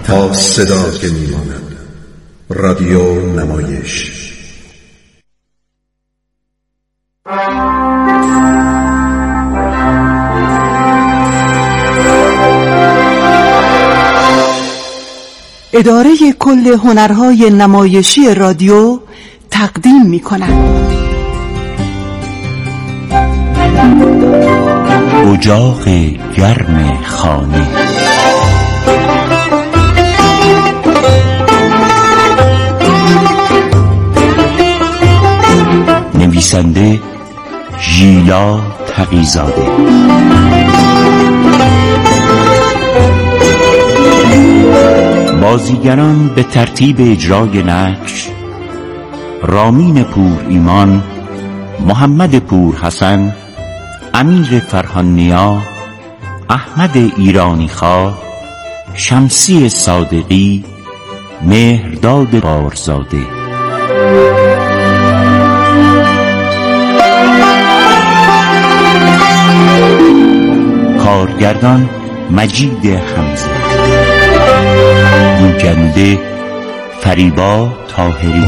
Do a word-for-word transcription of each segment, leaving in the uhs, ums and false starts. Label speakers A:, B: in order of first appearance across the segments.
A: تا صدا که میماند. رادیو نمایش.
B: اداره کل هنرهای نمایشی رادیو تقدیم می‌کند.
C: اجاق گرم خانه. نویسنده ژیلا تقی‌زاده. بازیگران به ترتیب اجرای نقش: رامین پور ایمان، محمد پور حسن، امیر فرهان نیا، احمد ایرانی خواه، شمسی صادقی، مهرداد بارزاده. کارگردان مجید حمزه. گوینده فریبا طاهری.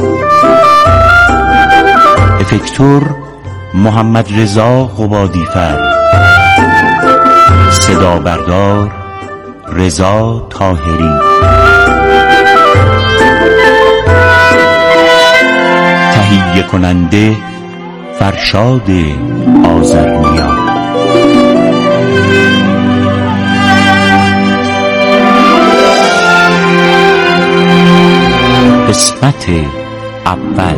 C: افکتور محمد رضا قبادیفر. صدا بردار رضا طاهری. تهیه کننده فرشاد آذرنیا. قسمت اول.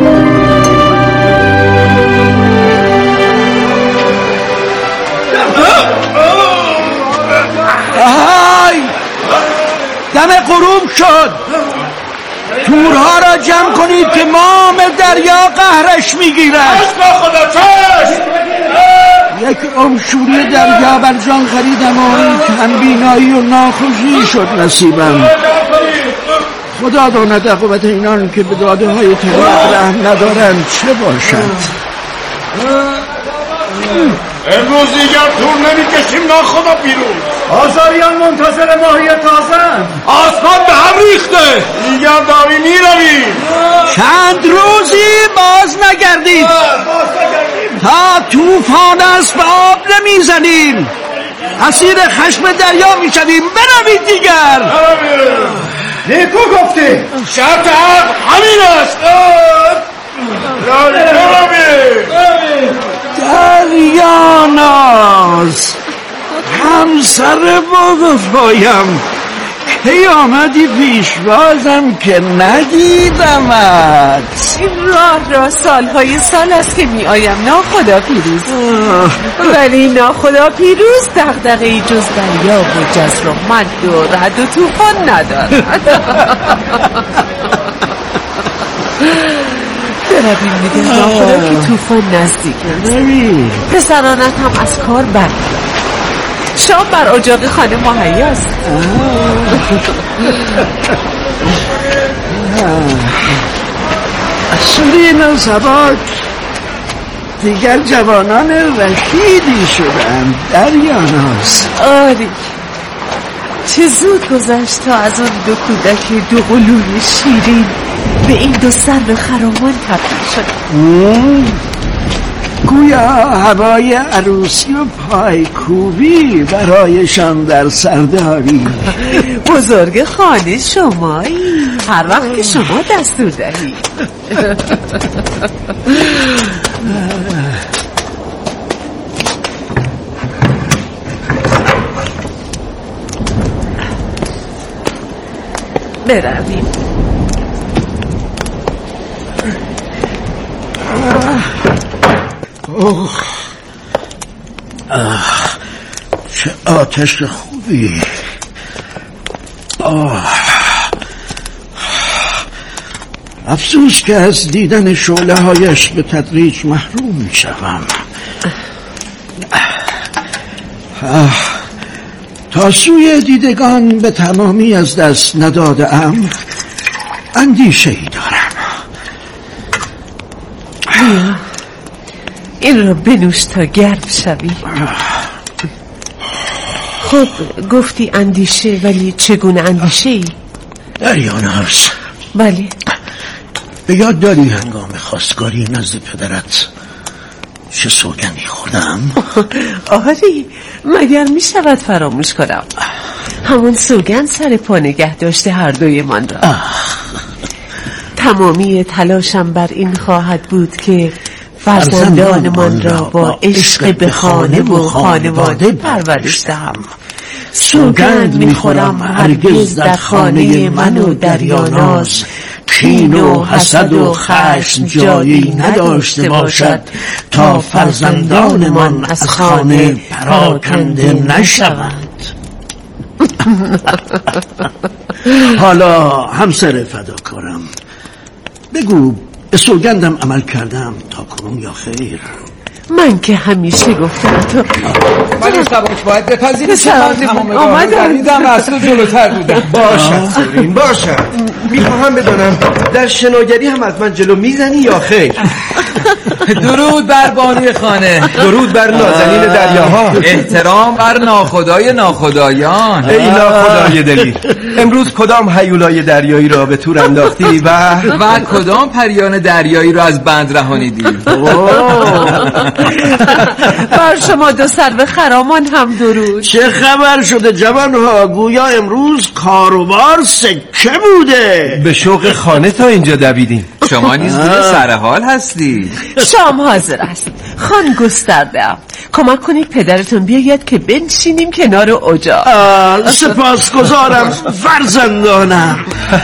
D: آهای دم غروب شد. تورها را جمع کنید که مام دریا قهرش میگیرد.
E: خدا چشم.
D: یک امشوری دریا بر جان خریدم و این کمبینایی و ناخوشی شد نصیبم. خدا داند عاقبت اینان که به داده های طریق رحم ندارند چه باشد.
E: امروز دیگر تور نمیکشیم ناخدا پیروز.
D: آزاریان منتظر ماهی تازه.
E: آسمان به هم ریخته. دیگر داری میروی.
D: چند روزی باز نگردید. تا طوفان است به آب نمیزنیم. اسیر خشم دریا میشویم. بروید دیگر. نیکو گفتی.
E: شرط حق همین است.
D: دریاناز همسر بگفایم کی آمدی پیشوازم که ندیدمت.
F: این راه را سالهای سال است که می آیم ناخدا پیروز. ولی ناخدا پیروز دغدغه‌ای جز دریا و جزر و مد و رعد و طوفان ندارد. برویم میگه ناخدا که طوفان نزدیک است. پسرانت هم از کار بر شام بر اجاق خانه مهیاست.
D: شیرین و سباک دیگر جوانان رشیدی شدند. دریاناز
F: آری چه زود گذشت تا از اون دو کودک دو قلوی شیرین به این دو سرو خرامان تبدیل شد.
D: گویا هوای عروسی و پایکوبی برایشان در سرداری.
F: بزرگ خانه شمایی هر وقت که شما دستور دهی. برویم.
D: اوه آه. چه آتش خوبی. آه. افسوس که از دیدن شعله هایش به تدریج محروم می شوم. تا سوی دیدگان به تمامی از دست نداده ام اندیشه ای دارم.
F: بیا این رو بنوش تا گرم شوی. خب گفتی اندیشه، ولی چگونه اندیشه ای؟
D: دریاناز،
F: بله.
D: به یاد داری هنگام خواستگاری نزد پدرت چه سوگندی خوردم؟
F: آری، مگر می شود فراموش کنم؟ همون سوگند سر پا نگه داشته هر دوی من را. تمامی تلاشم بر این خواهد بود که فرزندان من را با عشق به خانه و خانواده پرورش دهم. سوگند میخورم هرگز در خانه من و دریاناز کین و حسد و خشم جایی نداشته باشد تا فرزندان من از خانه پراکنده نشوند.
D: حالا همسر فداکارم، بگو به سوگندم عمل کردم تا کنون یا خیر؟
F: من که همیشه گفتم تو
G: من سبک باید بپذیری که من تمام راه رو دویدم و اصلا جلوتر بودم.
H: باشد سورین باشد. میخواهم بدانم در شناگری هم از من جلو میزنی یا خیر؟
G: درود بر بانوی خانه،
H: درود بر نازنین دریاها،
G: احترام بر ناخدای ناخدایان.
H: ای ناخدای دلیر، امروز کدام هیولای دریایی را به تور انداختی و
G: و کدام پریان دریایی را از بند رهانیدی؟
F: بر شما دو سرو خرامان هم درود.
D: چه خبر شده جوانها؟ گویا امروز کاروبار سکه بوده.
H: به شوق خانه تا اینجا دویدیم.
G: شما نیز دیگه سر حال هستی.
F: شام حاضر است، خان گسترده‌ام. کمک کنید پدرتون بیاید که بنشینیم کنار اجاق.
D: سپاسگزارم فرزندانم.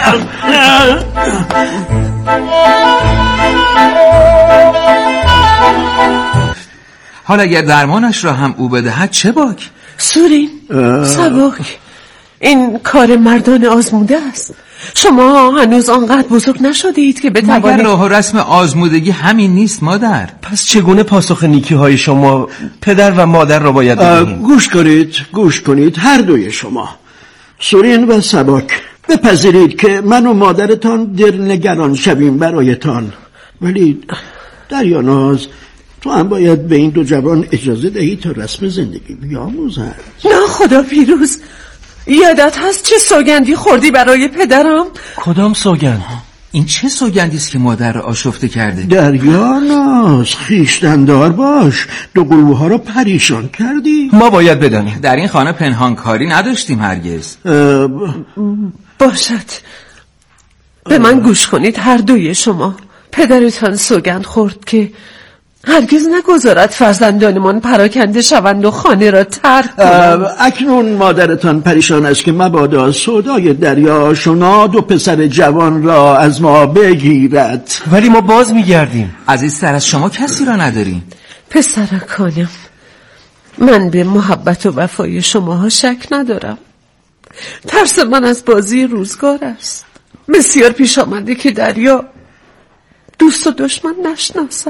G: حالا اگر درمانش را هم او بدهد چه باک؟
F: سورین، سبک، این کار مردان آزموده است. شما هنوز آنقدر بزرگ نشده اید که بتوانید.
G: مگر راه و رسم آزمودگی همین نیست مادر؟
H: پس چگونه پاسخ نیکی های شما پدر و مادر را باید بدهیم؟
D: گوش کنید، گوش کنید هر دوی شما، سورین و سبک، بپذیرید که من و مادرتان دلنگران شویم برایتان، ولی دریاناز تو هم باید به این دو جوان اجازه دهی تا رسم زندگی بیاموزند.
F: نه خدا پیروز، یادت هست چه سوگندی خوردی برای پدرم؟
H: کدام سوگند؟
G: این چه سوگندی است که مادر را آشفته کرده؟
D: دریاناز، خویشتندار باش، دو گلوها را پریشان کردی.
H: ما باید بدانیم.
G: در این خانه پنهانکاری نداشتیم هرگز.
F: باشد، به من گوش کنید هر دوی شما. پدرتان سوگند خورد که هرگز نگذارد فرزندانمان پراکنده شوند و خانه را ترک کنند.
D: اکنون مادرتان پریشان است که مبادا سودای دریا شنا دو پسر جوان را از ما بگیرد.
H: ولی ما باز میگردیم.
G: عزیزتر از شما کسی را نداریم.
F: پسرکانم، من به محبت و وفای شماها شک ندارم. ترس من از بازی روزگار است. بسیار پیش آمده که دریا دوست و دشمن نشناسد.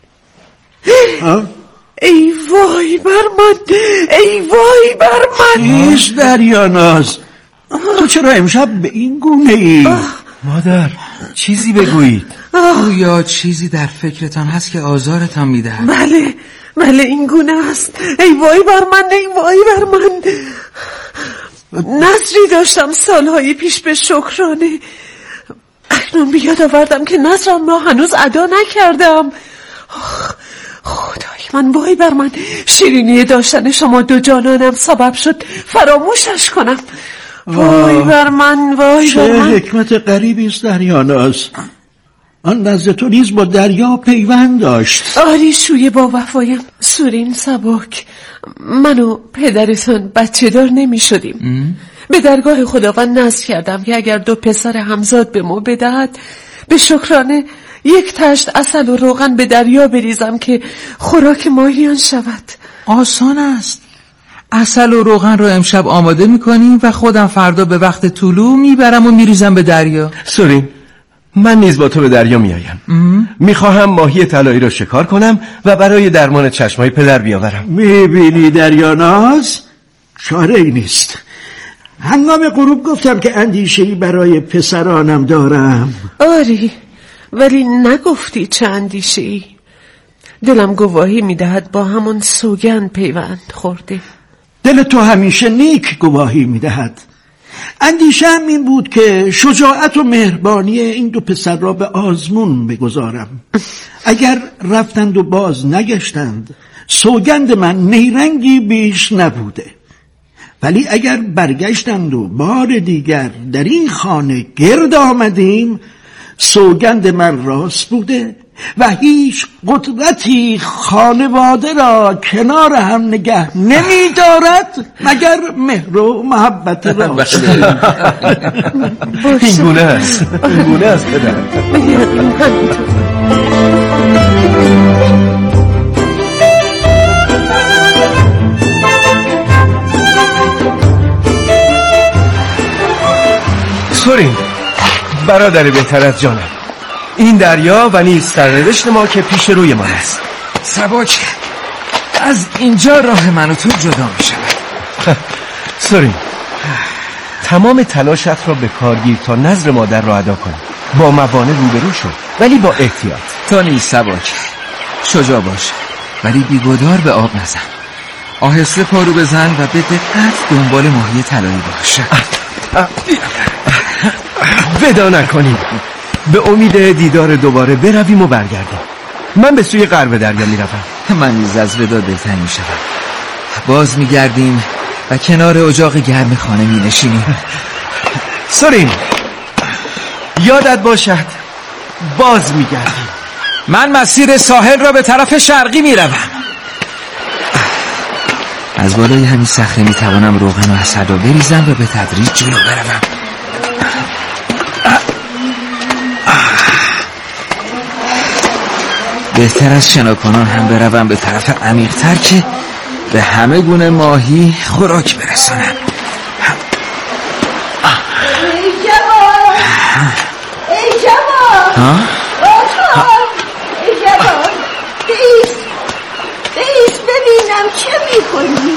F: ای وای بر من، ای وای بر من.
D: چیست دریاناز؟ تو چرا امشب به این گونه ای؟
H: مادر، چیزی بگویید.
G: یا چیزی در فکرتان هست که آزارتان میدهد؟
F: بله بله این گونه است. ای وای بر من، ای وای بر من. نظری داشتم سالهای پیش به شکرانه، اکنون بیاد آوردم که نظرم را هنوز ادا نکردم. خدای من، وای بر من. شیرینی داشتن شما دو جانانم سبب شد فراموشش کنم. وای بر من، وای بر من.
D: چه حکمت غریبی است دریاناز. آن نزد تو نیز با دریا پیوند داشت.
F: آری شوی با وفایم. سورین، سبک، من و پدرتان بچه دار نمی شدیم. به درگاه خداوند نذر کردم که اگر دو پسر همزاد به ما بدهد، به شکرانه یک تشت عسل و روغن به دریا بریزم که خوراک ماهیان شود.
G: آسان است. عسل و روغن رو امشب آماده میکنیم و خودم فردا به وقت طلوع میبرم و میریزم به دریا.
H: سورین، من نیز با تو به دریا میایم. میخواهم ماهی طلایی رو شکار کنم و برای درمان چشمای پدر بیاورم.
D: میبینی دریاناز، چاره ای نیست. هنگام غروب گفتم که اندیشه‌ای برای پسرانم دارم.
F: آری، ولی نگفتی چه اندیشه‌ای. دلم گواهی میدهد با همون سوگند پیوند خورده.
D: دل تو همیشه نیک گواهی میدهد. اندیشه‌ام این بود که شجاعت و مهربانی این دو پسر را به آزمون بگذارم. اگر رفتند و باز نگشتند، سوگند من نیرنگی بیش نبوده، ولی اگر برگشتند و بار دیگر در این خانه گرد آمدیم، سوگند من راست بوده و هیچ قدرتی خانواده را کنار هم نگه نمی دارد مگر مهر و محبت راست.
H: این گونه است، این گونه است پدر. سورین، برادر بهتر از جانم، این دریا و نیز سرنوشت ما که پیش روی ما است.
G: سباک، از اینجا راه من و تو جدا می شود.
H: سورین، تمام تلاشت را به کار گیر تا نظر مادر را ادا کنی. با موانع روبرو شو، ولی با احتیاط.
G: تو نیز سباک، شجاع باش، ولی بیگدار به آب نزن. آهسته پارو بزن و به دقت دنبال ماهی طلایی باش.
H: ودا نکنیم، به امید دیدار دوباره برویم و برگردیم. من به سوی غرب دریا می روم.
G: من نیز از ودا دلتنگ می شدم. باز می گردیم و کنار اجاق گرم خانه می نشینیم.
H: سورین، یادت باشد باز می گردیم.
G: من مسیر ساحل را به طرف شرقی می روم. از بالای همین صخره می توانم روغن و عسل را بریزم و به تدریج جلو بروم. بهتر از شناکنان هم بروم به طرف عمیق‌تر که به همه گونه ماهی خوراک برسانم.
I: ای جوان، ای جوان، ای جوان، بیست بیست ببینم چه میکنی.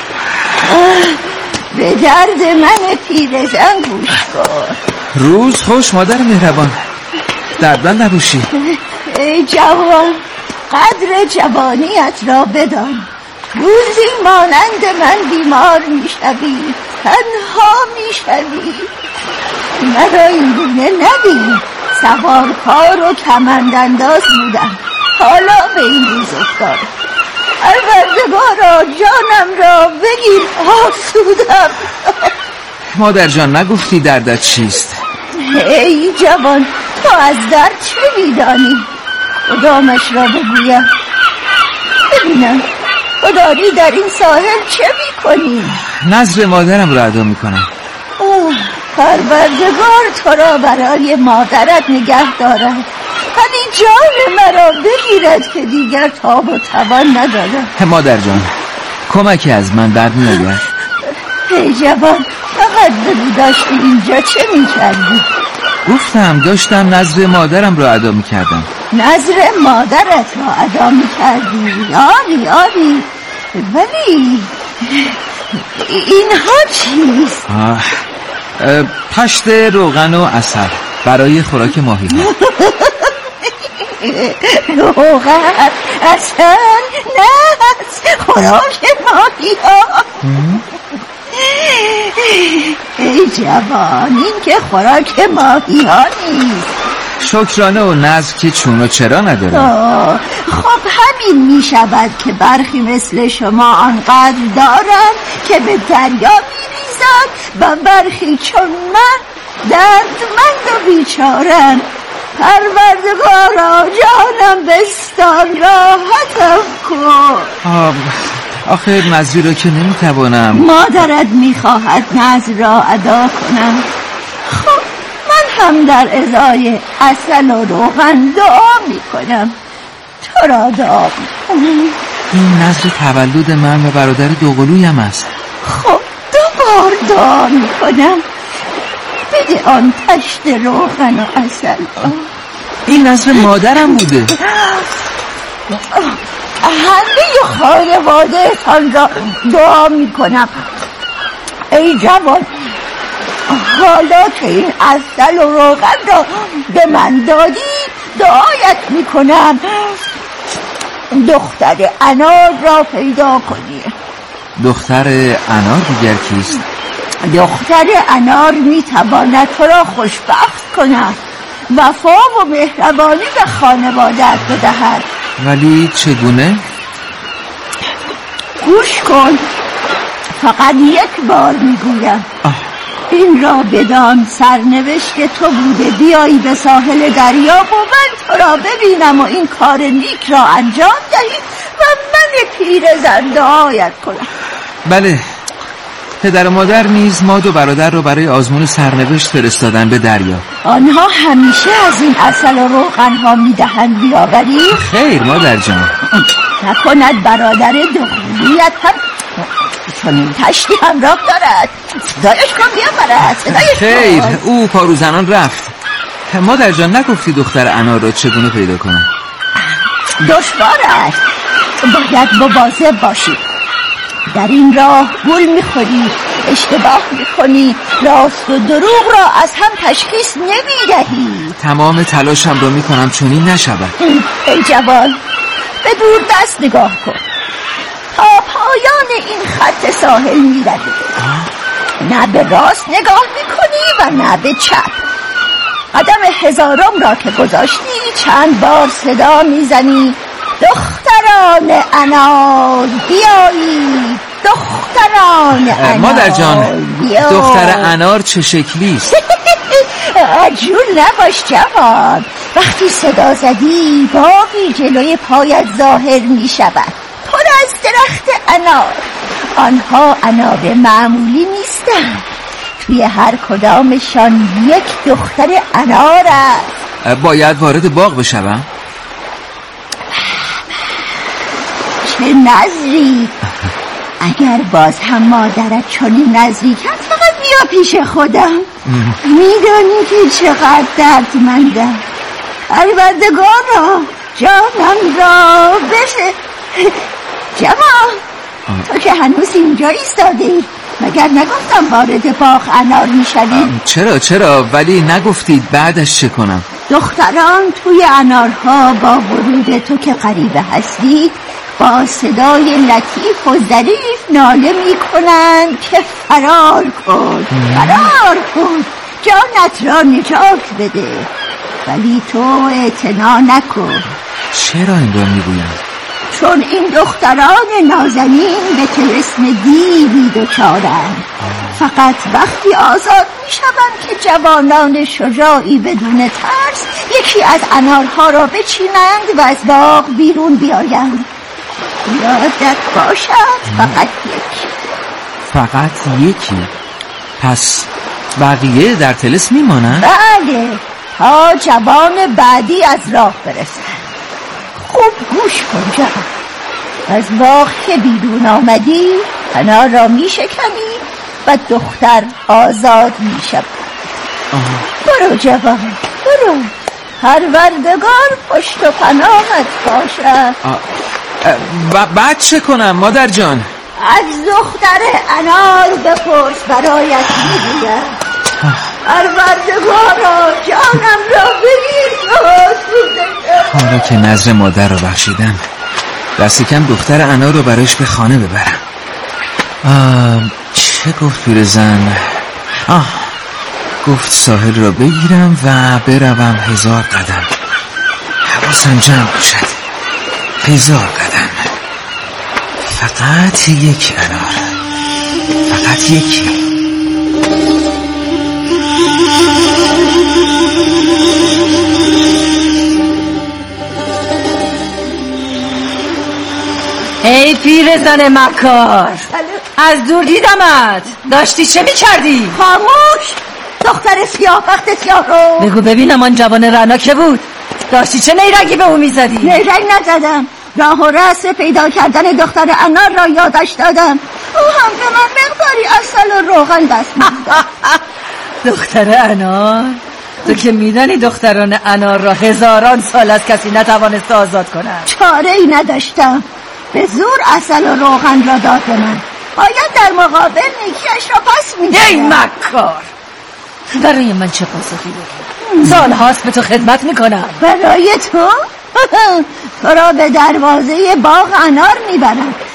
I: به درد من پیرزن گوش کن.
G: روز خوش مادر مهربان، دردمند نباشی.
I: ای جوان، قدر جوانیت را بدان. روزی مانند من بیمار میشوی، تنها میشوی. مرا این گونه نبین، سوارکار و کمندانداز بودم، حالا به این روز افتاد. پروردگارا جانم را بگیر، آسودم.
G: مادر جان، نگفتی دردت چیست؟
I: ای جوان، تو از درد چه میدانی؟ کدامش را بگویم؟ ببینم تو داری در این ساحل چه میکنی؟
G: نذر مادرم را ادا میکنم.
I: اوه، پروردگار تو را برای مادرت نگه دارد، ولی جان مرا بگیرد که دیگر تاب و توان ندارم.
G: مادر جان، کمکی از من برمیآید.
I: ای جوان، فقط بگو داشتی اینجا چه میکردی؟
G: گفتم داشتم نذر مادرم را ادا میکردم.
I: نذر مادرت را ادا میکردی؟ آری آری، ولی اینها چیست؟
G: آه. پشت روغن و عسل برای خوراک ماهی ها.
I: روغن، عسل، نه، خوراک ماهی ها. ای جوان، این که خوراک ماهی ها نیست.
G: شکرانه و نذر که چون و چرا نداره.
I: خب همین می شود که برخی مثل شما آنقدر دارن که به دریا می ریزن و برخی چون من دردمند و بیچارن. پروردگارا جانم بستان، راحتم کن.
G: آخه نذری را که نمیتوانم.
I: مادرت میخواهد نذر را ادا کنم. خب من هم در ازای عسل و روغن دعا میکنم، تو را دعا میکنم.
G: این نذر تولد من و برادر دوقلویم است.
I: خب دو بار دعا میکنم، بده آن پشت روغن و عسل.
G: این نذر مادرم بوده.
I: همه خانواده تان را دعا میکنم. ای جوان، حالا که این عسل و روغن را به من دادی، دعایت میکنم دختر انار را پیدا کنی.
G: دختر انار دیگر کیست؟
I: دختر انار میتواند تو را خوشبخت کند، وفا و مهربانی به خانواده‌ات بدهد.
G: ولی چگونه؟
I: گوش کن، فقط یک بار میگویم. این را بدان سرنوشت تو بوده بیایی به ساحل دریا و من تو را ببینم و این کار نیک را انجام دهی و من پیر زن دعایت کنم.
G: بله، پدر و مادر نیز ما دو برادر را برای آزمون سرنوشت فرستادن به دریا.
I: آنها همیشه از این عسل و روغن ها میدهند بیاوری؟
G: خیر مادر جان.
I: نکند برادر دختریت هم چون این تشتی همراه دارد. صدایش کن بیاورد، صدایش
G: خیر کن. او پارو زنان رفت. مادر جان نگفتی دختر انار را چگونه پیدا کنم؟
I: دشوار است، باید مواظب باشی. در این راه گول میخوری، اشتباه میکنی، راست و دروغ را از هم تشخیص نمیدهی.
G: تمام تلاشم را میکنم چنین نشود.
I: ای جوان، به دور دست نگاه کن. تا پایان این خط ساحل میروی، نه به راست نگاه میکنی و نه به چپ. قدم هزارم را که گذاشتی چند بار صدا میزنی دختران انار بیایی، دختران انار.
G: مادر جان، دختر انار چه شکلی است؟
I: عجول نباش جوان، وقتی صدا زدی باغی جلوی پایت ظاهر می شود، پر از درخت انار. آنها انار معمولی نیستند، توی هر کدامشان یک دختر انار است.
G: باید وارد باغ بشوم؟
I: چه نظری! اگر باز هم مادرت چنین نظری کرد فقط بیا پیش خودم. میدانی که چقدر دردمندم. پروردگار را، جانم را بشه. جوان، تو که هنوز اینجا ایستاده ای، مگر نگفتم وارد باغ انار میشوی؟
G: چرا چرا ولی نگفتید بعدش چه کنم؟
I: دختران توی انارها با ورود تو که غریبه هستی با صدای لطیف و ظریف ناله میکنند که فرار کن، فرار کن، جانت را نجات بده. ولی تو اعتنا نکن.
G: چرا این را میگویم؟
I: چون این دختران نازنین به طلسم دیوی دچارند. فقط وقتی آزاد میشوند که جوانان شجاعی بدون ترس یکی از انارها را بچینند و از باغ بیرون بیایند. یادت باشد فقط یکی.
G: فقط یکی؟ پس بقیه در طلسم میمانند؟
I: بله، تا جوان بعدی از راه برسند. خوب گوش کن جوان، از باغ که بیرون آمدی انار را می شکنی و دختر آزاد می شود. برو جوان، برو، پروردگار پشت و پناهت باشد.
G: و بعد چه کنم مادر جان؟
I: از دختر انار بپرس، برایت میگویم. پروردگارا جانم را بگیر.
G: حالا که نظر مادر را بخشیدم دست کم دختر انار رو برایش به خانه ببرم. آه، چه گفت پیرزن؟ آه، گفت ساحل را بگیرم و بروم هزار قدم. حواسم جمع باشد. هزار قدم، فقط یک انار، فقط یکی.
F: ای پیرزن مکار، از دور دیدمت، داشتی چه میکردی؟
I: خاموش، دختر سیاه بخت سیاه رو
F: بگو ببینم آن جوان رعنا که بود، داشتی چه نیرنگی به اون میزدی؟
I: نیرنگ نزدم، راه و رسم پیدا کردن دختر انار را یادش دادم. او هم به من مقداری عسل و روغن دست می‌داد.
F: دختر انار؟ تو که میدانی دختران انار را هزاران سال از کسی نتوانست آزاد کنند.
I: چاره ای نداشتم، به زور عسل و روغن را داد به من، باید در مقابل نیکیش را پس می‌دادم.
F: ای مکار، برای من چه پاسخی بدی؟ سال هاست به تو خدمت میکنم.
I: برای تو؟ تو را به دروازه باغ انار میبرم،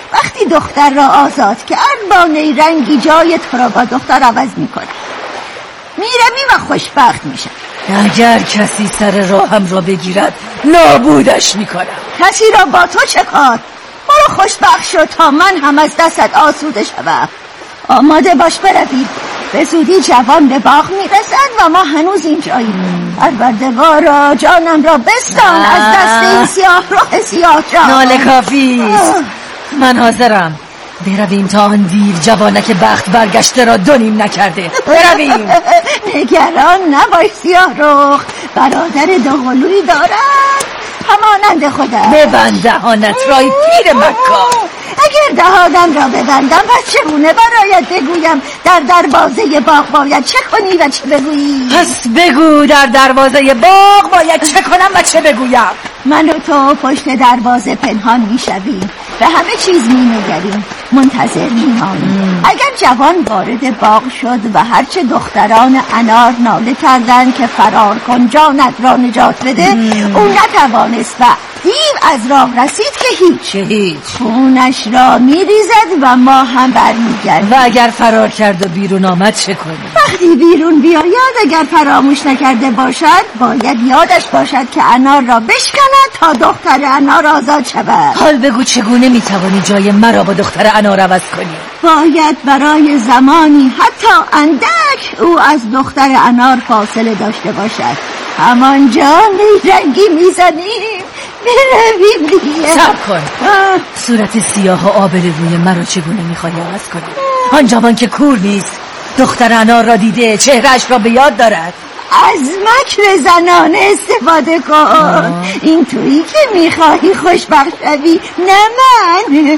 I: وقتی دختر را آزاد کرد با نیرنگی جای تو را با دختر عوض میکنه. میروی و خوشبخت میشه.
J: اگر کسی سر راهم را بگیرد نابودش میکنم.
I: کسی را با تو چه کار؟ برو خوشبخت شو تا من هم از دستت آسوده شوم. آماده باش بروید، به زودی جوان به باغ میرسد و ما هنوز اینجاییم. پروردگارا جانم را بستان از دست این سیاه رخ سیاه جان.
J: ناله کافیست، من حاضرم. برویم تا آن دیر جوانک بخت برگشته را دونیم نکرده. برویم.
I: نگران نباش سیاه رخ، برادر دوقلویی دارد همانند خودم.
J: ببند دهانت رای پیر مکار.
I: اگر دهانم را ببندم و چگونه برایت بگویم در دروازه باغ باید چه کنی و چه بگویی؟
J: پس بگو در دروازه باغ باید چه کنم و چه بگویم.
I: من و تو پشت دروازه پنهان میشویم، به همه چیز مینگریم، منتظر میمانیم. اگر جوان وارد باغ شد و هرچه دختران انار ناله کردن که فرار کن جانت را نجات بده، او نتوانست و دیو از راه رسید که هیچ
J: هیچ
I: خونش را میریزد و ما هم برمیگردیم.
J: و اگر فرار کرد و بیرون آمد چه کنیم؟
I: وقتی بیرون بیاید اگر فراموش نکرده باشد باید یادش باشد که انار را بشکند تا دختر انار آزاد شود.
J: حال بگو چگونه میتوانی جای مرا با دختر انار عوض کنی؟
I: باید برای زمانی حتی اندک او از دختر انار فاصله داشته باشد. همانجا نیرنگی میزنیم، برویم دیگه.
J: صبر کن. صورت سیاه و آبل روی مرا چگونه میخوایی عوض کنی؟ آن جوان که کور نیست، دختر انار را دیده، چهرهش را به یاد دارد.
I: از مکر زنانه استفاده کن. این تویی که میخواهی خوشبخت شوی، نه من.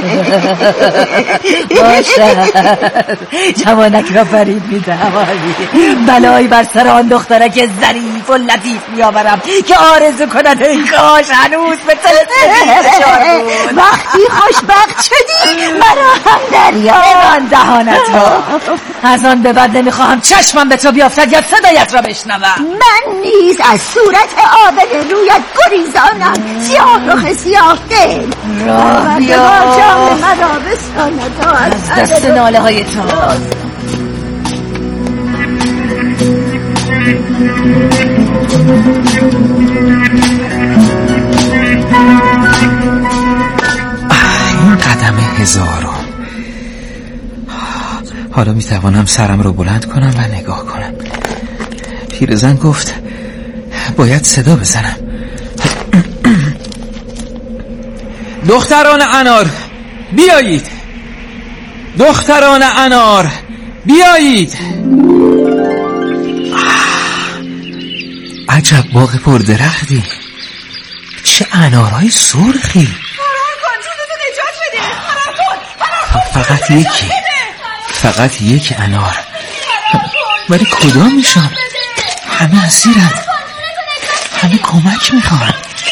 J: باشد جوانک را فریب میدم، بلایی بر سر آن دخترک ظریف و لطیف میآورم که آرزو کند ای کاش هنوز به طلسم بود.
I: وقتی خوشبخت شدی مرا هم دریا.
J: من دهانت را از آن به بعد نمیخواهم چشمم به تو بیافتد یا صدایت را بشنوم.
I: من نیز از صورت آبل رویت گریزانم، سیاه رخ سیاه دل.
J: راه بیا
I: جان مرا بستاند تا
J: از دست ناله های تو.
G: این قدم هزارم. حالا میتوانم سرم رو بلند کنم و نگاه کنم. پیرزن گفت باید صدا بزنم. دختران انار بیایید، دختران انار بیایید. عجب باغ پر درختی، چه انارهای سرخی.
F: فرار کن، جونتو نجات بده. فرار کن، فرار کن.
G: فقط یکی، فقط یک انار. ولی کدام میشم؟ همه اسیرن، همه کمک میخوان.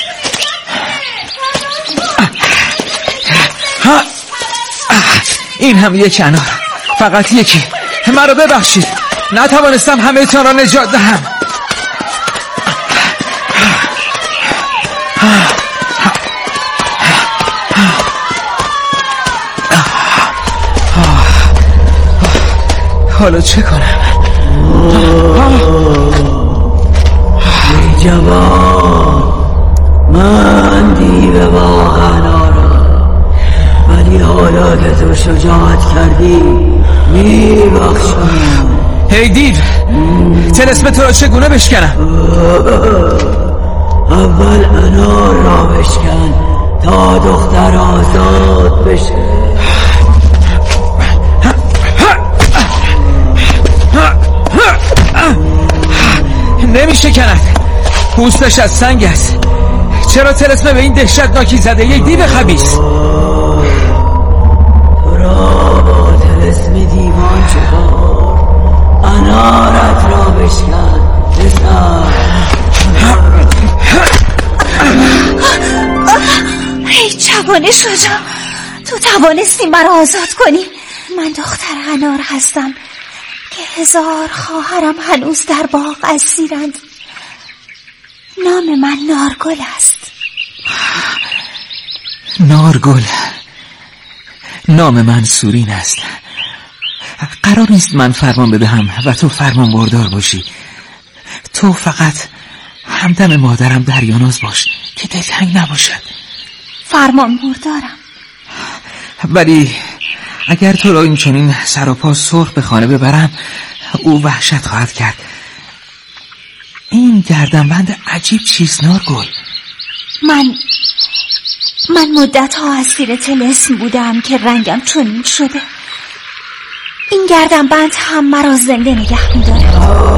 G: این هم یک انار، فقط یکی. مرا ببخشید، نتوانستم همه تان را نجات دهم. حالا چه کنم؟
D: ای جوان، من دیو باغ انارم، ولی حالا که تو شجاعت کردی میبخشم.
G: هی دیو، طلسم تو را چگونه بشکنم؟
D: اول انار را بشکن تا دختر آزاد بشه.
G: نمیشه کند، پوستش از سنگ است. چرا طلسم به این دهشتناکی زده یک دیو خبیث؟
D: تو را با طلسم دیوان چکار؟ انارت را بشکن بسر.
I: ای جوان شجاع، تو توانستی مرا آزاد کنی. من دختر انار هستم که هزار خواهرم هنوز در باغ اسیرند. نام من نارگل است.
G: نارگل، نام من سورین است. قرار نیست من فرمان بدهم و تو فرمان بردار باشی. تو فقط همدم مادرم دریاناز باش که دلتنگ نباشد.
I: فرمان بردارم.
G: ولی اگر تو را این چنین سر و پا سرخ به خانه ببرم، او وحشت خواهد کرد. این گردنبند عجیب چیست نارگل؟
I: من من مدت ها اسیر طلسم بودم که رنگم چنین شده. این گردنبند هم مرا زنده نگه می‌داره.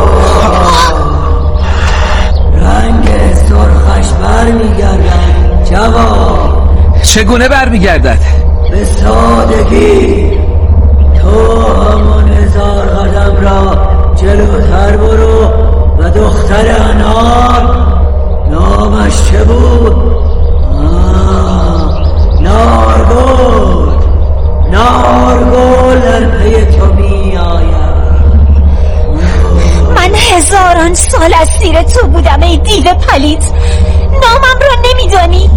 K: رنگ سرخش برمیگردد جواب.
G: چگونه برمیگردد؟
K: به سادگی. تو همان هزار قدم را جلوتر برو و دختر انار، نامش چه بود؟ نارگل. نارگل در پی تو می آید.
I: من هزاران سال اسیر تو بودم ای دیو پلید. نامم را نمیدانی؟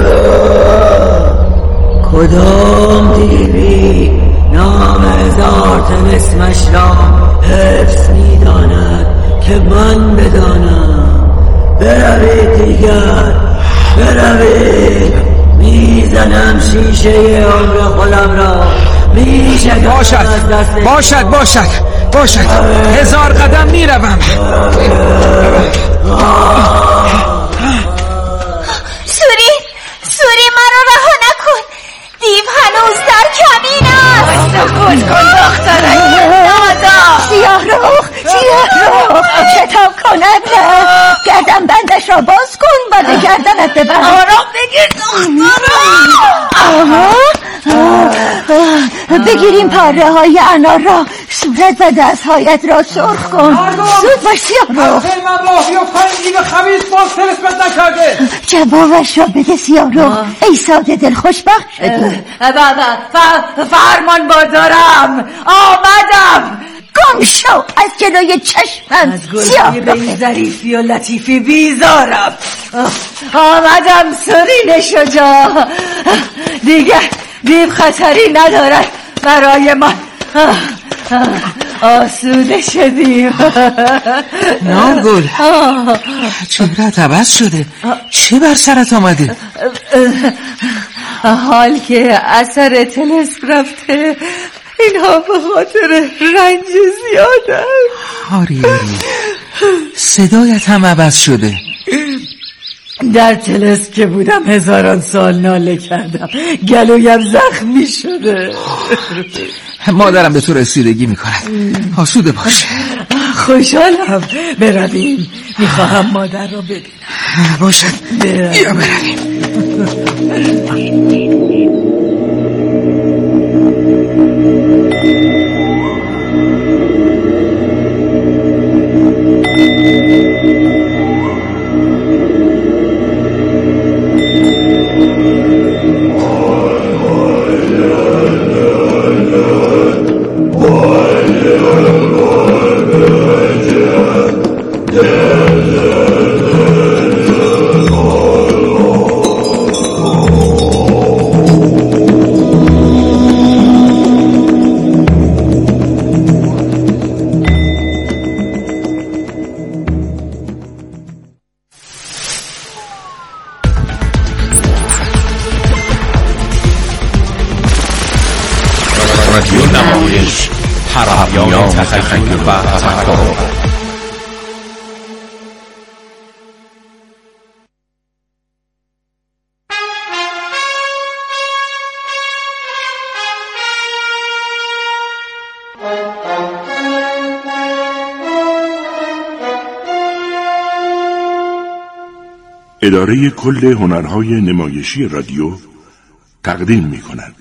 K: کدام دیوی نام هزار طلسمش را حفظ می‌داند که من بدانم؟ بروید دیگر، بروید. میزنم شیشه عمر خودم را، میشکنم.
G: باشد باشد باشد باشد هزار قدم میروم.
I: سوری سوری مرا رها نکن. دیو هنوز در کمین است.
J: سکوت کن دخترک نادا.
I: سیاه رخ سیاه رخ شتاب کند. گردن بندش را باز کن و به گردنت ببند.
J: آرام بگیر دخترم.
I: بگیریم پاره های انار را، صورت و دستهایت را سرخ کن. زود باش سیاه رخ.
E: من راهی و پنجی به خبیث باز تلسمت نکرده.
I: جوابش را بده سیاه رخ. ای ساده دل خوشبخت شدی.
J: فرمان بردارم. آمدم.
I: گم شو از جلوی چشمم.
J: از گلگی به این ظریفی و لطیفی بیزارم. آمدم سرین شجاع. دیگر دیو خطری ندارد برای من. آسوده شدیم.
G: نارگل چهره‌ت عوض شده. چه بر سرت آمده؟
J: حال که اثر طلسم رفته، اینها به خاطر رنج زیادم.
G: آری آری صدایت هم عوض شده.
J: در طلسم که بودم هزاران سال ناله کردم، گلویم زخمی شده.
G: مادرم به تو رسیدگی میکند. آسوده باش.
J: خوشحالم. برویم. میخواهم مادر را ببینم.
G: باشد بیا برویم.
C: رادیو نمایش، حرمیان تخیل و تفکر.
A: اداره کل هنرهای نمایشی رادیو تقدیم می کند.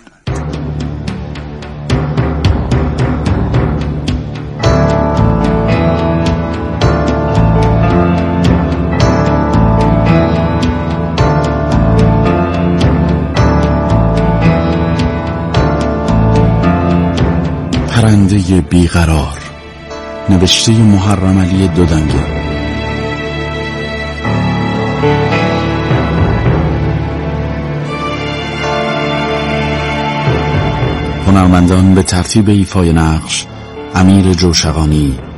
L: پرنده بیقرار، نوشته محرم علی دودنگه. هنرمندان به ترتیب ایفای نقش: امیر جوشقانی،